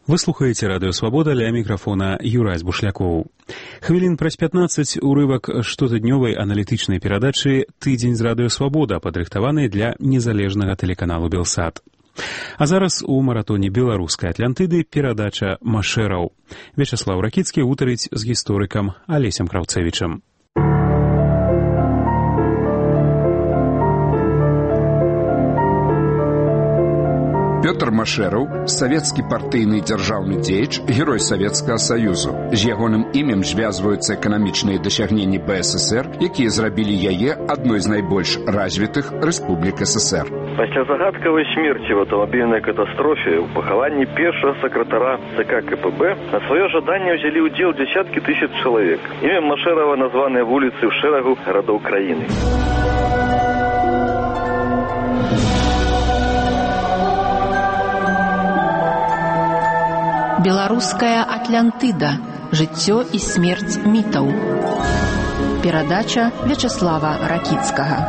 Вы слухаеце радыё Свабода, ля мікрафона Юрась Бушлякоў. Хвілін праз 15 урывак штотыднёвай аналітычнай перадачы «Тыдзень з радыё Свабода», падрыхтаванай для незалежнага тэлеканалу «Белсат». А зараз у маратоне беларускай Атлантыды перадача «Машэраў». Вячаслаў Ракіцкі гутарыць з гісторыкам Алесем Краўцэвічам. Пётр Машэраў, савецкі партыйны дзяржаўны дзеяч, герой Савецкага Саюзу. З ягоным імем звязваюцца эканамічныя дасягненні БССР, якія зрабілі яе адной з найбольш развітых рэспублік СССР. Пасля загадкавай смерці в аўтамабільнай катастрофе ў пахаванні першага сакратара ЦК КПБ на сваё жаданне ўзялі ўдзел дзесяткі тысяч чалавек. Імем Машэрава названыя вуліцы ў шэрагу гарадоў краіны. Беларуская Атлантыда. Жыццё і смерць мітаў. Перадача Вячаслава Ракіцкага.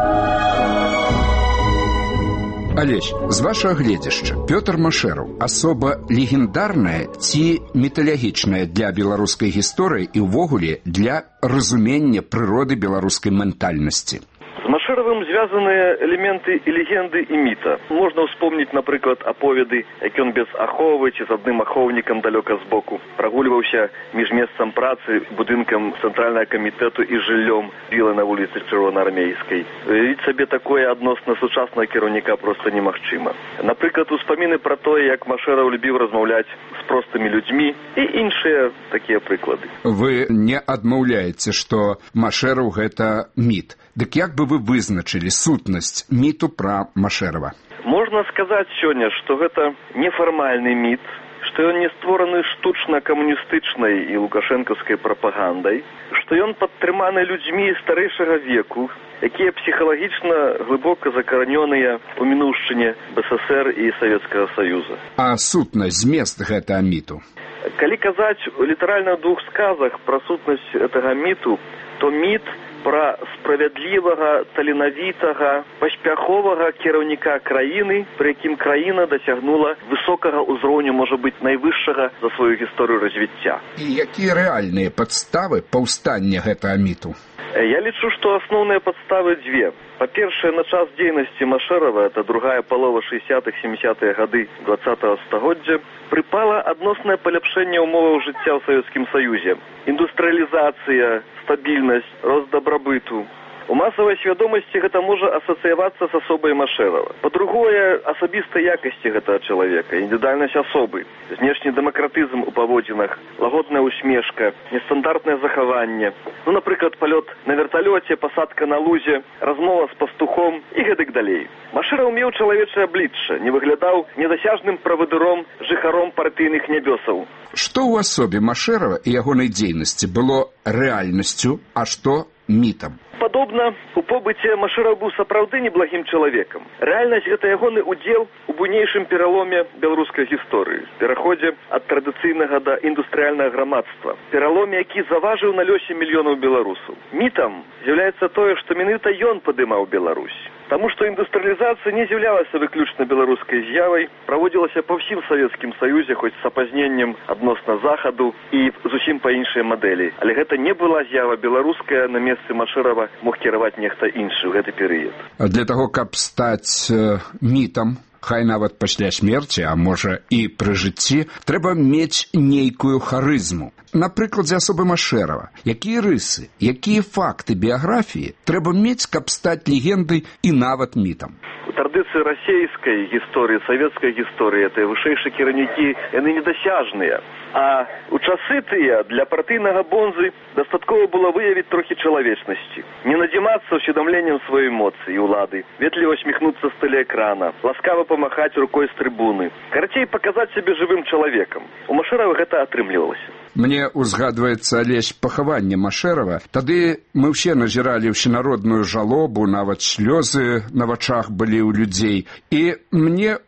Алесь, з вашага гледзяшча, Пётр Машэраў асоба легендарная ці міталагічная для беларускай гісторыі і ўвогуле для разумення прыроды беларускай ментальнасці? З Машэравым звязаныя элементы і легенды і міта. Можна ўспомніць, напрыклад, аповеды, як ён без аховы ці з адным ахоўнікам далёка збоку прагульваўся між месцам працы, будынкам цэнтральнага камітэту і жыллём вілы на вуліцы Чырвонаармейскай. Уявіць сабе такое адносна сучаснага кіраўніка проста немагчыма. Напрыклад, успаміны пра тое, як Машэраў любіў размаўляць з простымі людзьмі і іншыя такія прыклады. Вы не адмаўляеце, што Машэраў гэта міт. Дык як бы вы вызначылі сутнасць міту пра Машэрава? Можна сказаць сёння, што гэта нефармальны міт, што ён не створаны штучна камуністычнай і лукашэнкаўскай прапагандай, што ён падтрыманы людзьмі старэйшага веку, якія псіхалагічна глыбока закаранёныя ў мінуўшчыне БССР і Савецкага Саюза. А сутнасць, змест гэтага міту? Калі казаць літаральна ў двух сказах пра сутнасць гэтага міту, то міт пра справядлівага, таленавітага, паспяховага кіраўніка краіны, пры якім краіна дасягнула высокага ўзроўню, можа быць, найвышшага за сваю гісторыю развіцця. І якія рэальныя падставы паўстання гэтага міту? Я лічу, што асноўныя падставы дзве. Па-першае, на час дзейнасці Машэрава, это другая палова 60-70-е гады 20-го стагоддзя, прыпала адноснае паляпшэнне ўмоваў жыцця ў Савецкім Саюзе. Індустрыялізацыя, стабільнасць, рост дабрабыту. У масавай свядомасці гэта можа асацыявацца з асобай Машэрава. Па-другое, асабістыя якасці гэтага чалавека, індывідуальнасць асобы, знешні дэмакратызм у паводзінах, лагодная усмешка, нестандартнае захаванне. Напрыклад, палёт на верталёце, пасадка на лузе, размова з пастухом і гэтак далей. Машэраў меў чалавечае аблічча, не выглядаў недасяжным правадыром, жыхаром партыйных нябёсаў. Што ў асобе Машэрава і ягонай дзейнасці было рэальнасцю, а што мітам? Падобна, у побыце Машэраў быў сапраўды неблагім чалавекам. Рэальнасць гэта ягоны удзел у буйнейшым пераломе беларускай гісторыі, пераходзе ад традыцыйнага да індустрыяльнага грамадства, пераломе, які заважыў на лёсе мільёнаў беларусаў. Мітам з'яўляецца тое, што менавіта ён падымаў Беларусь. Таму што індустрыялізацыя не з'яўлялася выключна беларускай з'явай, праводзілася па ўсім Савецкім Саюзе, хоць з апазненнем адносна захаду і зусім па іншай мадэлі. Але гэта не была з'ява беларуская, на месцы Машэрава мог кіраваць нехта іншы ў гэты перыяд. А для таго, каб стаць мітам, хай нават пасля смерці, а можа і пры жыцці, трэба мець нейкую харызму. На прыкладзе асобы Машэрава, якія рысы, якія факты біяграфіі трэба мець, каб стаць легендай і нават мітам? У традыцыі расейскай гісторыі, савецкай гісторыі, это вышэйшыя кіраўнікі, яны недасяжныя. А у часы тыя для партыйнага бонзы дастаткова было выявіць трохі чалавечнасці. Не надзімацца ўсведамленнем сваёй моцы і ўлады, ветліва усміхнуцца з тэлеэкрана, ласкава памахаць рукой з трыбуны. Карацей, паказаць сябе жывым чалавекам. У Машэрава гэта атрымлівалася. Мне узгадваецца, Алесь, пахаванне Машэрава. Тады мы ўсе назіралі ўсенародную жалобу, нават слёзы на вачах былі ў людзей. І мне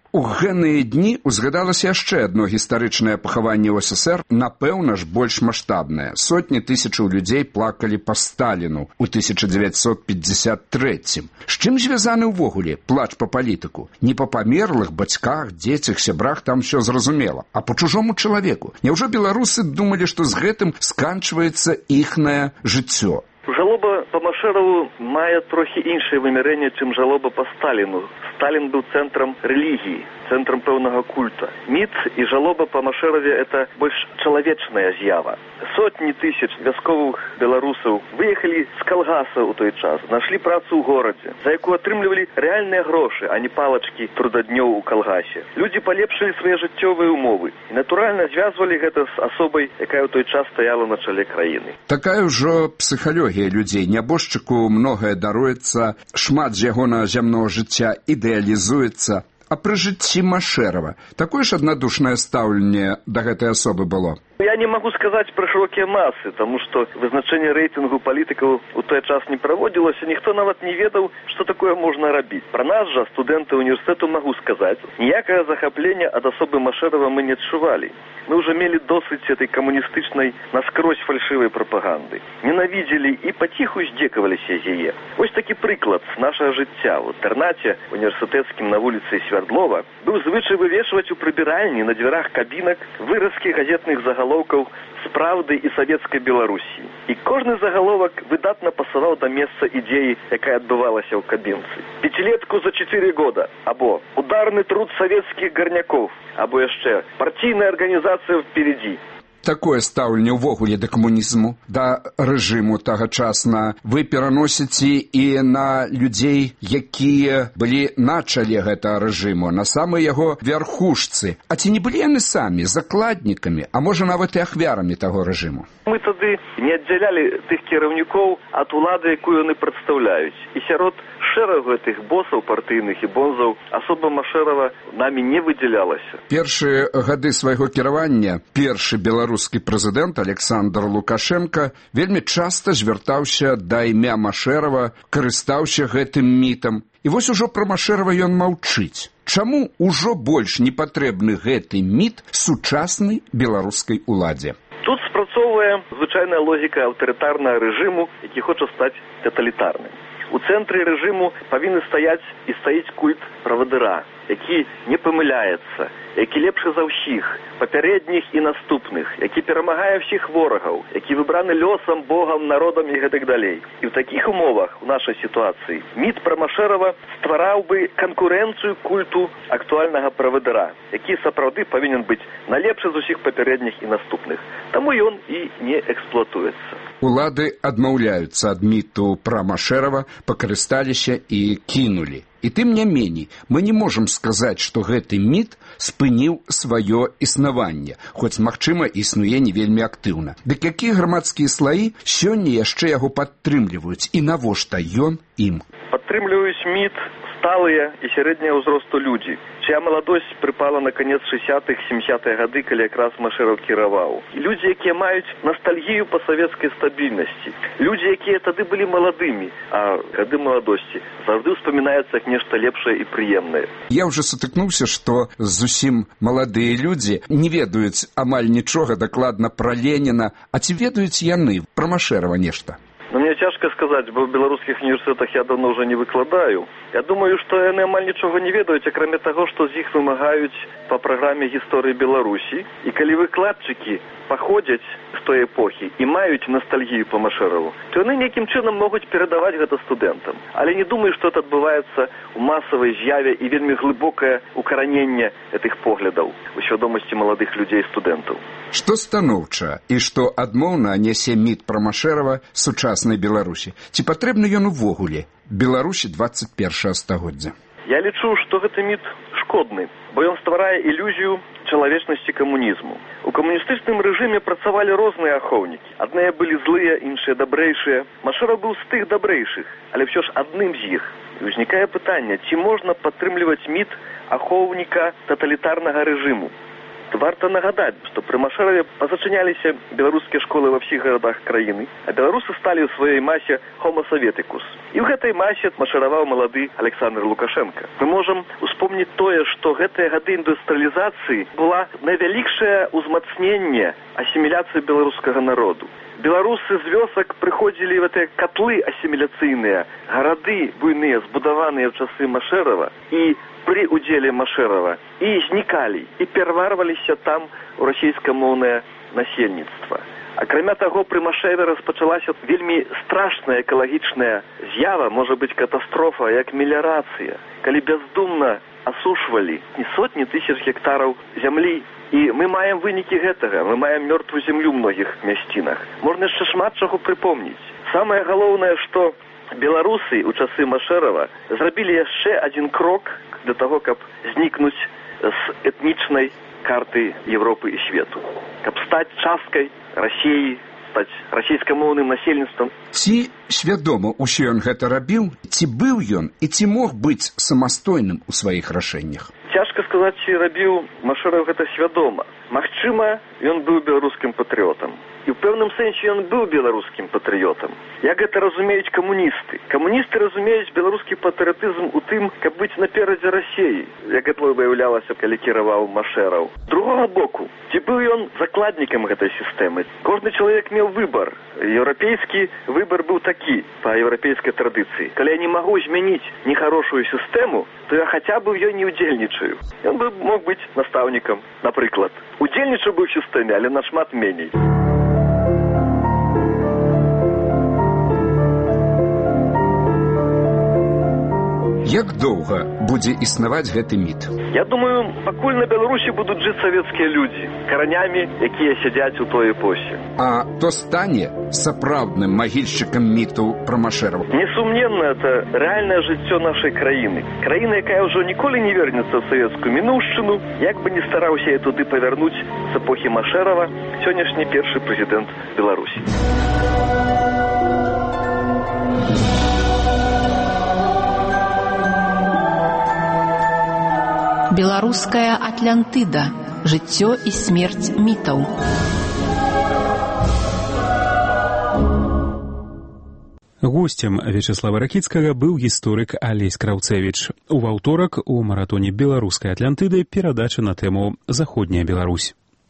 У гэныя дні узгадалася яшчэ адно гістарычнае пахаванне ў СССР, напэўна ж, больш маштабнае. Сотні тысячаў людзей плакалі па Сталіну ў 1953. З чым звязаны ўвогуле плач па палітыку? Не па памерлых бацьках, дзецях, сябрах, там усё зразумела, а па чужому чалавеку. Няўжо беларусы думалі, што з гэтым сканчваецца іхнае жыццё? Жалоба па Машэраву мае трохі іншае вымярэнне, чым жалоба па Сталіну. Сталін быў цэнтрам рэлігіі, цэнтрам пэўнага культа. Міт і жалоба па Машэраве – это больш чалавечная з'ява. Сотні тысяч вясковых беларусаў выехалі з калгаса ў той час, знайшлі працу ў горадзе, за якую атрымлівалі рэальныя грошы, а не палачкі трудаднёў у калгасе. Людзі палепшылі свае жыццёвыя умовы і, натуральна, звязвалі гэта з асобай, якая ў той час стаяла на чале краіны. Такая ўжо псіхалогія людзей. Нябожчыку многае даруецца, шмат з ягонага зямнога жыцця ідэалізуецца. А пры жыцці Машэрава такое ж аднадушнае стаўленне да гэтай асобы было? Я не могу сказать про широкие массы, потому что вызначение рейтингу политиков у той час не проводилось, и никто нават не ведал, что такое можно робить. Про нас же, студенты университету, могу сказать, ніякое захопление от особы Машэрава мы не адчували. Мы уже имели досыть этой коммунистичной, насквозь фальшивой пропаганды. Ненавидели и потиху здзекаваліся з яе. Ось такі прыклад з нашага жыцця. В интернате университетским на улице Свердлова был звычай вывешивать у прибиральни на дверах кабинок выразки газетных заголовков з правды і савецкай Беларусі. І кожны заголовок выдатна пасаваў да месца ідзеі, якая адбывалася ў кабінцы. Пятилетку за 4 года, або ударны труд савецкіх гарняков, або яшчэ партійная арганізацыя впереди. Такое стаўленне ўвогуле да камунізму, да рэжыму тагачасна вы пераносіце і на людзей, якія былі на чале гэтага рэжыму, на самай яго вярхушцы. А ці не былі яны самі закладнікамі, а можа нават і ахвярамі таго рэжыму? Мы тады не аддзялялі тых кіраўнікоў ад улады, якую яны прадстаўляюць. І сярод шэрагу гэтых босаў партыйных і бонзаў асоба Машэрава намі не выдзялялася. Першыя гады свайго кіравання першы беларускі прэзідэнт Александр Лукашенко вельмі часта звяртаўся да імя Машэрава, карыстаўся гэтым мітам. І вось ужо пра Машэрава ён маўчыць. Чаму ўжо больш не патрэбны гэты міт сучаснай беларускай уладзе? Тут спрацоўвае звычайная логіка аўтарытарнага рэжыму, які хоча стаць таталітарным. У цэнтры рэжыму павінны стаяць і стаіць культ правадыра, які не памыляецца, які лепшы за ўсіх, папярэдніх і наступных, які перамагае ўсіх ворагаў, які выбраны лёсам, Богам, народам і гэтак далей. І ў такіх умовах, у нашай сітуацыі, міт пра Машэрава ствараў бы канкурэнцыю культу актуальнага правадыра, які сапраўды павінен быць найлепшы з усіх папярэдніх і наступных. Таму ён і не эксплуатуецца. Улады адмаўляюцца ад міту пра Машэрава, пакарысталіся і кінулі. І тым не меней, мы не можам сказаць, што гэты міт спыніў сваё існаванне, хоць, магчыма, існуе не вельмі актыўна. Дык якія грамадскія слаі сёння яшчэ яго падтрымліваюць, і навошта ён ім? Падтрымліваюць міт сталыя і сярэдняга ўзросту людзі, чия маладосць прыпала на канец 60-х, 70-х гады, калі якраз Машэраў кіраваў. Людзі, якія маюць ностальгію па савецкай стабільнасці. Людзі, якія тады былі маладымі, а гады маладосці заўжды ўспамінаюцца як нешта лепшае і прыемнае. Я ўжо сутыкнуўся, што зусім маладыя людзі не ведаюць амаль нічога дакладна пра Леніна, а ці ведаюць яны пра Машэрава нешта? Но мне цяжка сказаць, бо ў беларускіх універсітэтах я давно ўжо не выкладаю. Я думаю, што яны амаль нічога не ведаюць, акрамя таго, што з іх вымагаюць па праграме гісторыі Беларусі. І калі выкладчыкі паходзяць з той эпохі і маюць ностальгію па Машэраву, то яны нейкім чынам могуць перадаваць гэта студэнтам. Але не думаю, што это адбываецца ў масавай з'яве і вельмі глыбокае укараненне гэтых поглядаў у свядомасці маладых людзей студэнтаў. Што станоўча і што адмоўна нясе міт пра Машэрава сучаснай Беларусі? Ці патрэбны ён увогуле Беларусі 21 стагоддзя? Я лічу, што гэты міт шкодны, бо ён стварае ілюзію чалавечнасці камунізму. У камуністычным рэжыме працавалі розныя ахоўнікі. Адныя былі злыя, іншыя дабрэйшыя. Машэраў быў з тых дабрэйшых, але ўсё ж адным з іх. І ўзнікае пытанне, ці можна падтрымліваць міт ахоўніка таталітарнага рэжыму? варта нагадаць, што пры Машэраве пазачыняліся беларускія школы ва ўсіх гарадах краіны, а беларусы сталі ў сваёй масе homo советикус. І ў гэтай масе маршыраваў малады Александр Лукашенко. Мы можам успомніць тое, што гэтыя гады індустрыялізацыі была найвялікшае ўзмацненне асіміляцыі беларускага народу. Беларусы з вёсак прыходзілі в гэтыя котлы асіміляцыйныя, гарады буйныя, збудаваныя ў часы Машэрава, і пры удзеле Машэрава, і знікалі, і пераварваліся там у расійскамоўнае насельніцтва. Акрамя таго, пры Машэраве распачалася вельмі страшная экалагічная з'ява, можа быць катастрофа, як меліярацыя, калі бяздумна асушвалі не сотні тысяч гектараў зямлі. І мы маем вынікі гэтага, мы маем мёртвую зямлю ў многіх мясцінах. Можна яшчэ шмат чаго прыпомніць. Самае галоўнае, што беларусы ў часы Машэрава зрабілі яшчэ адзін крок для таго, каб знікнуць з этнічнай карты Европы і свету. Каб стаць часткай Расіі, стаць расійскамоўным насельніцтвам. Ці свядома ўсё ён гэта рабіў? Ці быў ён і ці мог быць самастойным у сваіх рашэннях? Цяжка сказаць, ці рабіў Машэраў гэта свядома. Магчыма, ён быў беларускім патрыётам. І ў пэўным сэнсе ён быў беларускім патрыётам. Як гэта разумеюць камуністы? Камуністы разумеюць беларускі патрыятызм у тым, каб быць наперадзе Расіі, як гэта выяўлялася, калі кіраваў Машэраў. З другога боку, ці быў ён закладнікам гэтай сістэмы? Кожны чалавек меў выбар. Еўрапейскі выбар быў такі, па еўрапейскай традыцыі. Калі я не магу змяніць нехарошую сістэму, то я хаця б у ёй не ўдзельнічаю. Ён бы мог быць настаўнікам, напрыклад. Удзельнічаў бы ў сістэме, але нашмат меней. Як доўга будзе існаваць гэты міт? Я думаю, пакуль на Беларусі будуць жыць савецкія людзі, каранямі, якія сядзяць у той эпосе. А то стане сапраўдным магільшчыкам міту пра Машэрава? Несумненна, это рэальнае жыццё нашай краіны. Краіна, якая ўжо ніколі не вернецца ў савецкую мінуўшчыну, як бы не стараўся я туды павярнуць з эпохі Машэрава сённяшні першы прэзідэнт Беларусі. Беларуская Атлантыда. Жыццё і смерць мітаў. Госцем Вячеслава Ракіцкага быў гісторык Алесь Краўцэвіч. У аўторак у маратоне беларускай Атлантыды перадача на тэму «Заходняя Беларусь».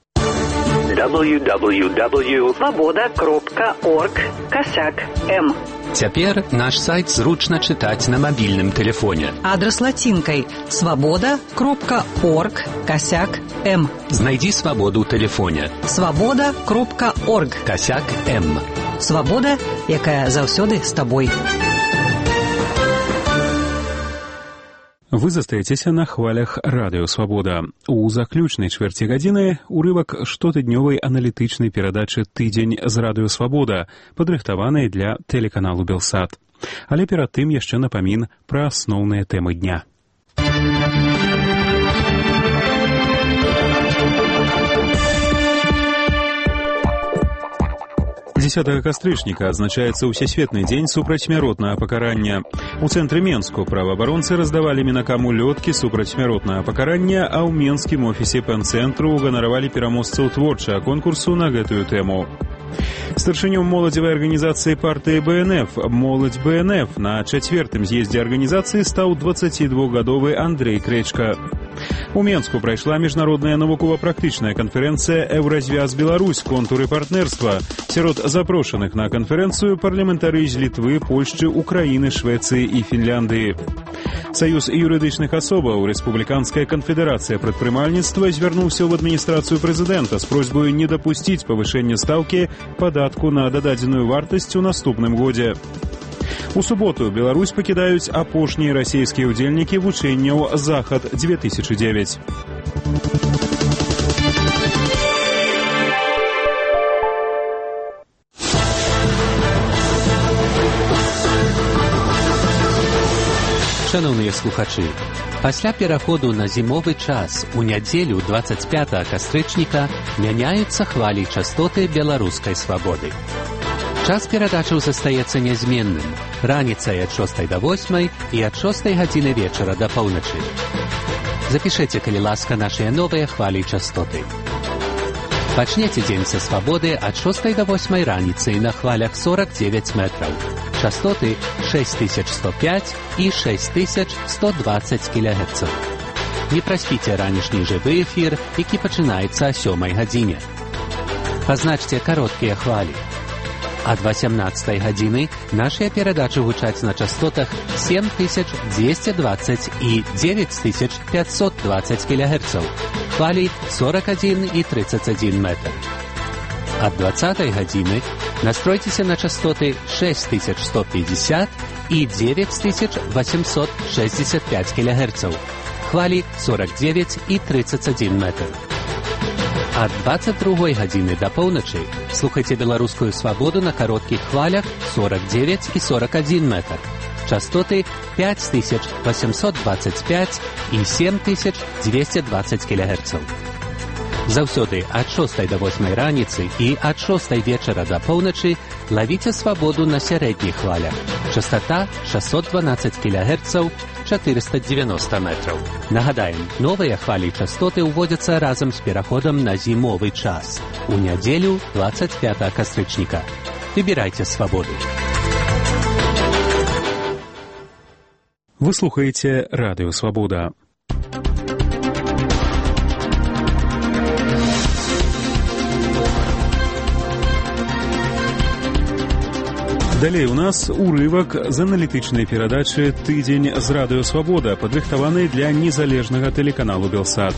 www.svoboda.org/m. Цяпер наш сайт зручна чытаць на мабільным тэлефоне. Адрас лацінкай svoboda.org/m. Знайдзі свабоду ў тэлефоне. svoboda.org/m. Свабода, якая заўсёды з табой. Вы застаецеся на хвалях Радыё Свабода. У заключнай чвэрці гадзіны урывак штотыднёвай аналітычнай перадачы «Тыдзень з Радыё Свабода», падрыхтаванай для тэлеканалу «Белсат». Але перад тым яшчэ напамін пра асноўныя тэмы дня. 10 кастрычніка адзначаецца ўсесветны дзень супрацьсмяротнага пакарання. У цэнтры Менску праваабаронцы раздавалі мінакаму лёткі супрацьсмяротнага пакарання, а ў менскім офісе пэн-цэнтру уганаравалі пераможцаў творчага конкурсу на гэтую тэму. Старшынём моладзевай арганізацыі партыі БНФ «Моладзь БНФ» на 4-м з'ездзе арганізацыі стаў 22-гадовы Андрей Крэчка. У Менску прайшла міжнародная навукова-практычная канферэнцыя «Еўразвяз Беларусь. Контуры партнерства». Сярод запрошаных на канферэнцыю парламентары з Літвы, Польшчы, Украіны, Швецыі і Фінляндыі. Саюз юрыдычных асобаў Рэспубліканская канфедэрацыя прадпрымальніцтва звярнуўся ў адміністрацыю прэзідэнта з просьбай не дапусціць павышэння стаўкі падатку на дададзеную вартасць у наступным годзе. У суботу Беларусь пакідаюць апошнія расійскія ўдзельнікі вучэнняў «Захад-2009». Шановныя слухачы, пасля пераходу на зімовы час у нядзелю 25 кастрычніка мяняюцца хвалі частоты беларускай свабоды. Час перадачаў застаецца нязменным, раніцай ад 6 до 8 і ад 6 гадзіны вечара да паўначы. Запишите, калі ласка, нашыя новыя хвалі частоты. Пачнеце дзень са свабоды ад 6 до 8 раніцы на хвалях 49 метраў. Частоты 6105 і 6120 кГц. Не праспіце ранішні жывы эфір, які пачынаецца о 7 гадзіне. Пазначце кароткія хвалі. Ад 18 гадзіны нашыя перадачы гучаць на частотах 7220 і 9520 кГц. Хвалі 41 і 31 метр. Ад 20 гадзіны настройцеся на частоты 6150 і 9865 кГц. Хвалі 49 і 31 метр. Ад 22 гадзіны да поўначы слухайце беларускую свабоду на кароткіх хвалях 49 і 41 метр. Частоты 5825 і 7220 кГц. Заўсёды ад 6 до 8 раніцы і ад 6 вечара да поўначы лавіце свабоду на сярэдніх хвалях. Частота 612 кГц, 490 метраў. Нагадаем, новыя хвалі частоты ўводзяцца разам з пераходам на зімовы час. У нядзелю 25 кастрычніка. Выбірайце свабоду. Вы слухаеце Радыё Свабода. Далей у нас урывак з аналітычнай перадачы «Тыдзень з Радыё Свабода», падрыхтаванай для незалежнага тэлеканалу «Белсат».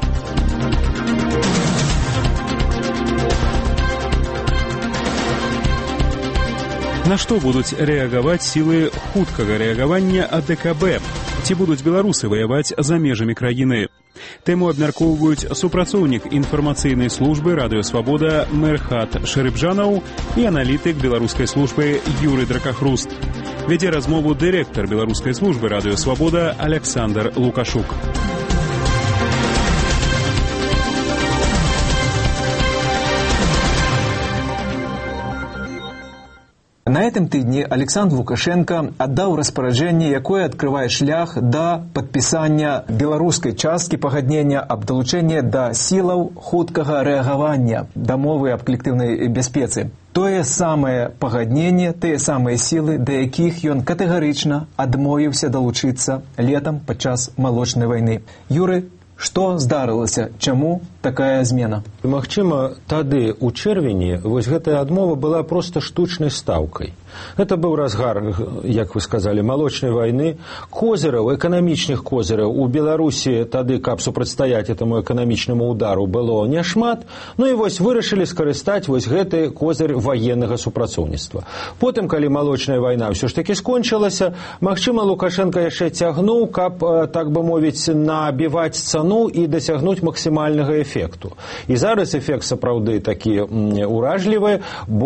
На што будуць рэагаваць сілы хуткага рэагавання АДКБ? Ці будуць беларусы ваяваць за межамі краіны? Тэму абмяркоўваюць супрацоўнік інфармацыйнай службы «Радыё Свабода» Мэрхат Шэрыбджанаў і аналітык беларускай службы Юрый Дракахруст. Вядзе размову дырэктар беларускай службы «Радыё Свабода» Александр Лукашук. На этом тыдні Александр Лукашенко аддаў распараджэнне, якое адкрывае шлях да падпісання беларускай часткі пагаднення аб далучэнні да сілаў хуткага рэагавання, дамовы аб калектыўнай бяспецы. Тое самае пагадненне, тыя самыя сілы, да якіх ён катэгарычна адмовіўся далучыцца летам падчас малочнай вайны. Юры, што здарылася? Чаму такая змена? Магчыма, тады у чэрвені вось гэтая адмова была проста штучнай стаўкай. Гэта быў разгар, як вы сказалі, малочнай вайны. Козыраў, эканамічных козыраў у Беларусі тады, каб супрацьстаяць этаму эканамічнаму удару, было няшмат. Ну і вось вырашылі скарыстаць вось гэты козыр ваеннага супрацоўніцтва. Потым, калі малочная вайна ўсё ж такі скончылася, магчыма, Лукашенко яшчэ цягнуў, каб, так бы мовіць, набіваць цану і дасягнуць максімальнага эфекту. І зараз эфект сапраўды такі уражлівы,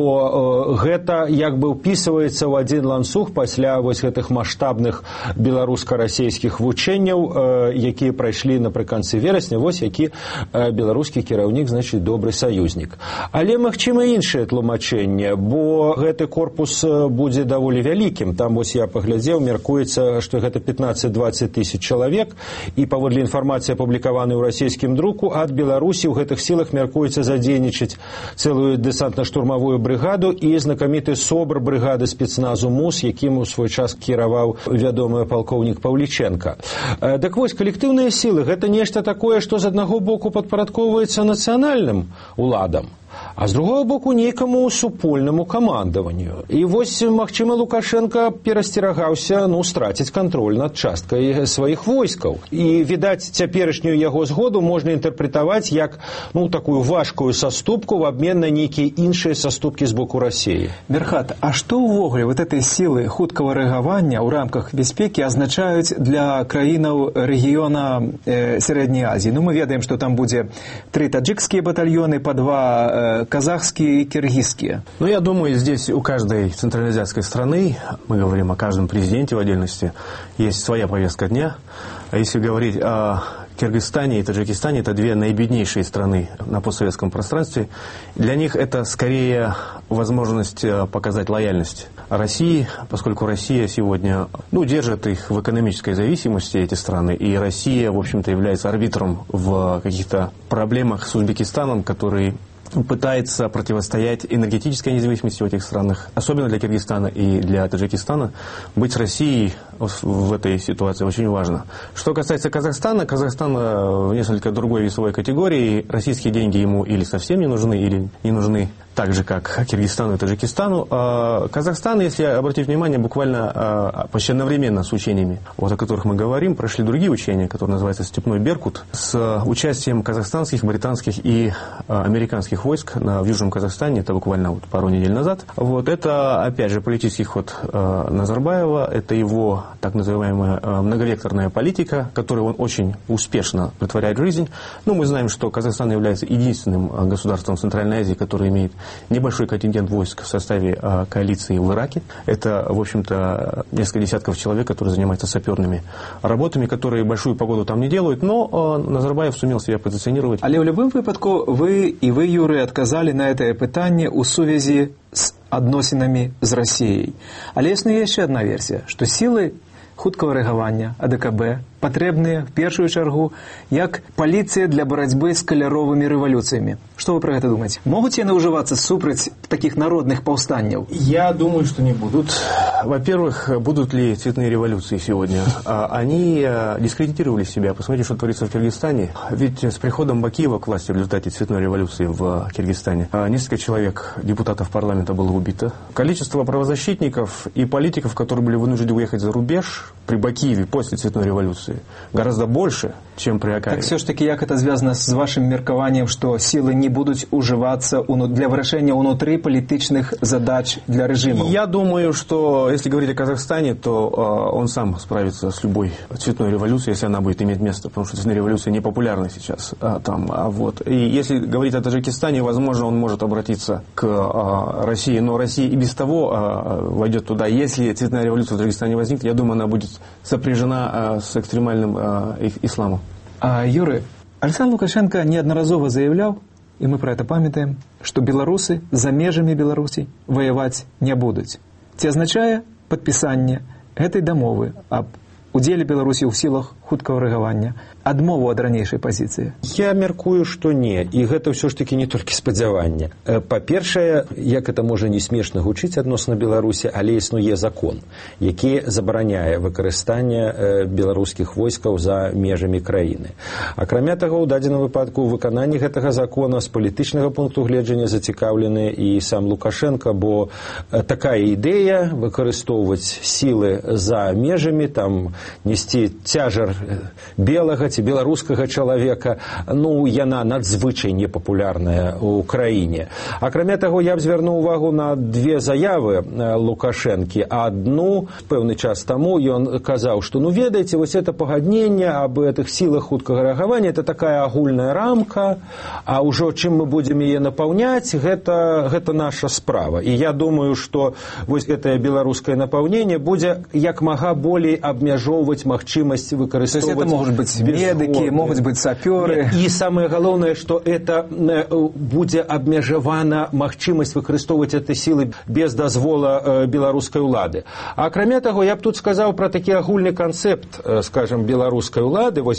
бо гэта як бы ўпісваецца ў адзін ланцуг пасля вось гэтых маштабных беларуска-расейскіх вучэнняў, якія прайшлі напрыканцы верасня, вось які беларускі кіраўнік, значыць, добры саюзнік. Але магчыма іншае тлумачэнне, бо гэты корпус будзе даволі вялікім. Там вось я паглядзеў, мяркуецца, што гэта 15-20 тысяч чалавек, і паводле інфармацыі апублікаванай у расійскім друку, ад Беларусі ў гэтых сілах мяркуецца задзейнічаць цэлую дэсантна-штурмавую брыгаду і знакаміты СОБР брыгады спецназу МУС, якім у свой час кіраваў вядомы палкоўнік Паўліченка. Так вось, калектыўныя сілы – гэта нешта такое, што з аднаго боку падпарадкоўваецца нацыянальным уладам, а з другого боку нейкаму супольнаму камандаванню. І вось, магчыма, Лукашенко перасцерагаўся, страціць кантроль над часткай сваіх войскаў. І, відаць, цяперашнюю яго згоду можна інтэрпрэтаваць як, такую важкую саступку в абмен на нейкія іншыя саступкі з боку Расіі. Мэрхат, а што ўвогуле вот этой сілы хуткага рэагавання ў рамках бяспекі азначаюць для краінаў рэгіёна Сярэдняй Азіі? Мы ведаем, што там будзе 3 таджикские батальоны, по 2 казахские и киргизские. Я думаю, здесь у каждой центральноазиатской страны, мы говорим о каждом президенте в отдельности, есть своя повестка дня. А если говорить о Кыргызстане и Таджикистане – это две наибеднейшие страны на постсоветском пространстве. Для них это скорее возможность показать лояльность России, поскольку Россия сегодня держит их в экономической зависимости, эти страны, и Россия, в общем-то, является арбитром в каких-то проблемах с Узбекистаном, который пытается противостоять энергетической независимости в этих странах, особенно для Кыргызстана и для Таджикистана. Быть с Россией в этой ситуации очень важно. Что касается Казахстана, Казахстан в несколько другой весовой категории. Российские деньги ему или совсем не нужны, или не нужны так же, как Киргизстану и Таджикистану. Казахстан, если обратить внимание, буквально почти одновременно с учениями, о которых мы говорим, прошли другие учения, которые называются «Степной Беркут», с участием казахстанских, британских и американских войск в Южном Казахстане. Это буквально пару недель назад. Это, опять же, политический ход Назарбаева, это его так называемая многовекторная политика, которую он очень успешно претворяет в жизнь. Мы знаем, что Казахстан является единственным государством Центральной Азии, который имеет небольшой контингент войск в составе коалиции в Ираке. Это, в общем-то, несколько десятков человек, которые занимаются саперными работами, которые большую погоду там не делают, но Назарбаев сумел себя позиционировать. Але ў любым выпадку вы Юры, адказалі на гэтае пытанне ў сувязі з адносінамі з Расіяй. Але існуе яшчэ адна версія, што сілы хуткага рэагавання АДКБ патрэбныя в першую чаргу як паліцыя для барацьбы з каляровымі рэвалюцыямі. Что вы про это думаете? Могут яны ўжывацца супраць таких народных паўстанняў? Я думаю, что не будут. Во-первых, будут ли цветные революции сегодня? Они дискредитировали себя. Посмотрите, что творится в Киргизстане. Ведь с приходом Бакиева к власти в результате цветной революции в Киргизстане несколько человек, депутатов парламента, было убито. Количество правозащитников и политиков, которые были вынуждены уехать за рубеж при Бакиеве после цветной революции, гораздо больше, чем при Акаеве. Так все ж таки, як это связано с вашим меркаванием, что силы не будут уживаться для решения внутриполитичных задач для режима? Я думаю, что если говорить о Казахстане, то он сам справится с любой цветной революцией, если она будет иметь место, потому что цветная революция не популярна сейчас там. И если говорить о Таджикистане, возможно, он может обратиться к России, но Россия и без того войдет туда. Если цветная революция в Таджикистане возникнет, я думаю, она будет сопряжена с экстремальным исламом. Юрий, Александр Лукашенко неодноразово заявлял, и мы про это памятаем, что белорусы за межами Беларуси воевать не будут. Це означає підписання этой дамовы об удзеле Беларусі ў сілах хуткага рэагавання, адмову ад ранейшай пазіцыі? Я мяркую, што не. І гэта ўсё ж такі не толькі спадзяванне. Па-першае, як это можа не смешна гучыць адносна Беларусі, але існуе закон, які забараняе выкарыстанне беларускіх войскаў за межамі краіны. Акрамя таго, у дадзеным выпадку ў выкананні гэтага закона з палітычнага пункту гледжання зацікаўлены і сам Лукашенко, бо такая ідэя выкарыстоўваць сілы за межамі, там несці цяжар белага ці беларускага чалавека, яна надзвычай непапулярная ў краіне. Акрамя таго, я б звярнуў увагу на две заявы Лукашэнкі. Адну, пэўны час таму, ён казаў, што, ведаеце, вось это пагадненне аб гэтых сілах хуткага рэагавання, это такая агульная рамка, а ўжо чым мы будзем яе напаўняць, гэта наша справа. І я думаю, што вось гэтае беларускае напаўненне будзе як мага болей абмяжоўваць магчымасць выкарыстоўваць. То есть это могут быть медики, могут быть саперы. И самое главное, что это будет абмежавана магчымасць выкарыстоўваць этой силы без дазвола беларускай улады. А кроме того, я б тут сказал про такі агульны концепт, скажем, беларускай улады. Вось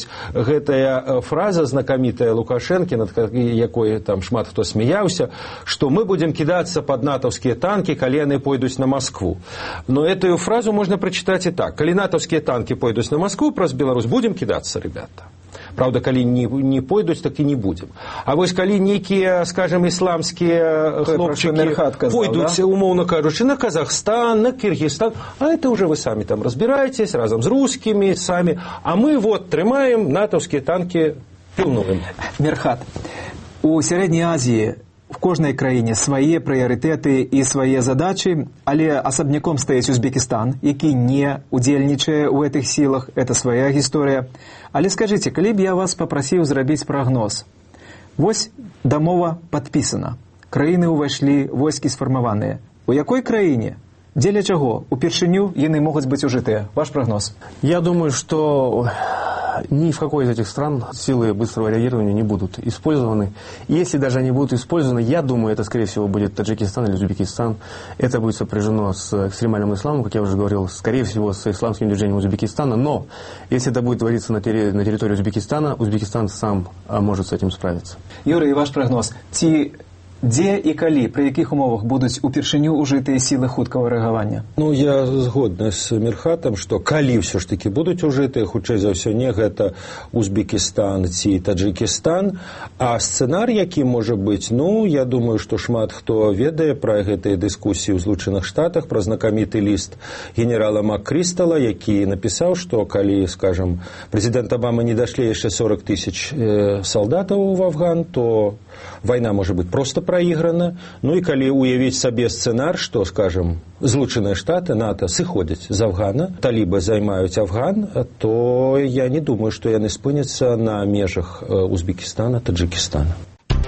гэтая фраза знакамітая Лукашэнкі, над якой там шмат хто смеяўся, что мы будем кидаться под натовские танки, калі яны пойдуць на Москву. Но эту фразу можно прочитать и так. Калі натовские танки пойдуць на Москву, праз Беларусь будем кидаться, ребята. Правда, калі не пойдуць, так і не будем. А вось калі нейкія, скажем, исламские хлопчики пойдуць, умоўно кажучи, на Казахстан, на Киргизстан, а это уже вы сами там разбираетесь, разом с русскими, сами. А мы вот трымаем натовские танки пілнуем. Мирхат, у Сярэдняй Азіі в кожнай краіне свае прыярытэты і свае задачы, але асабняком стаіць Узбекистан, які не удзельнічае ў гэтых сілах, это свая гісторыя. Але скажыце, калі б я вас папрасіў зрабіць прагноз. Вось дамова падпісана, краіны ўвайшлі, войскі сфармаваныя. У якой краіне, дзеля чаго, упершыню яны могуць быць ужытыя? Ваш прагноз? Я думаю, что ни в какой из этих стран силы быстрого реагирования не будут использованы. Если даже они будут использованы, я думаю, это, скорее всего, будет Таджикистан или Узбекистан. Это будет сопряжено с экстремальным исламом, как я уже говорил, скорее всего, с исламским движением Узбекистана. Но если это будет твориться на территории Узбекистана, Узбекистан сам может с этим справиться. Юрий, ваш прогноз. Дзе і калі, пры якіх умовах будуць упершыню ўжытыя сілы хуткага рэагавання? Ну, я згодны з Мірхатам, што калі ўсё ж такі будуць ужытыя, хутчэй за ўсё не гэта Узбекістан ці Таджикістан, а сцэнар, які можа быць, ну, я думаю, што шмат хто ведае пра гэтыя дыскусіі ў Злучаных Штатах, пра знакаміты ліст генерала МакКрыстала, які напісаў, што калі, скажам, прэзідэнт Абама не дашлі яшчэ 40 тысяч салдатаў в Афган, то вайна можа быць проста проиграна. Ну и калі уявіць сабе сцэнар, што, скажем, Злучаныя Штаты, НАТО сыходзяць з Афгана, талібы займаюць Афган, то я не думаю, што яны спыняцца на межах Узбекістана, Таджикістана.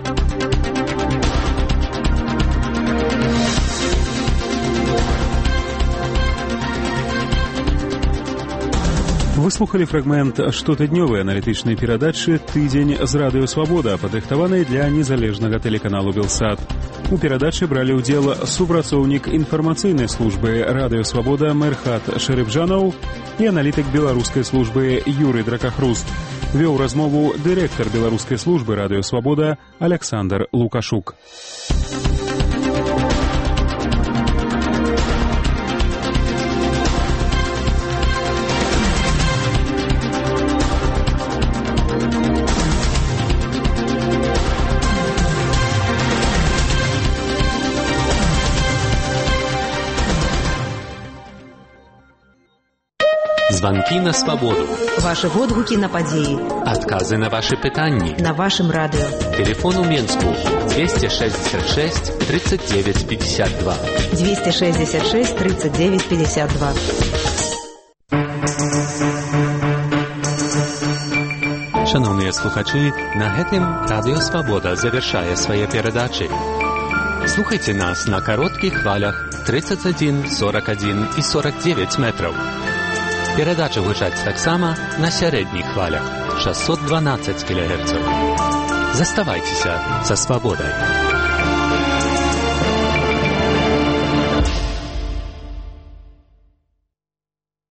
Вы слухали фрагмент штотыднёвай аналітычнай перадачы «Тыдзень з радыё Свабода», падрыхтаванай для незалежнага тэлеканалу «Белсат». У перадачы бралі ўдзел супрацоўнік інфармацыйнай службы радыё Свабода Мэрхат Шэрыбджанаў і аналітык беларускай службы Юрый Дракахруст. Вёў размову дырэктар беларускай службы радыё Свабода Александр Лукашук. Звонки на свободу. Ваши водгуки на подеи. Отказы на ваши пытанни. На вашем радио. Телефон у Менску 266 39 52. 266 39 52. Шановні слухачі, на гэтым Радіо Свобода завершае свае перадачы. Слухайте нас на коротких хвалях 31, 41 и 49 метров. Перадача гучаць таксама на сярэдніх хвалях 612 кГц. Заставайцеся са свабодай.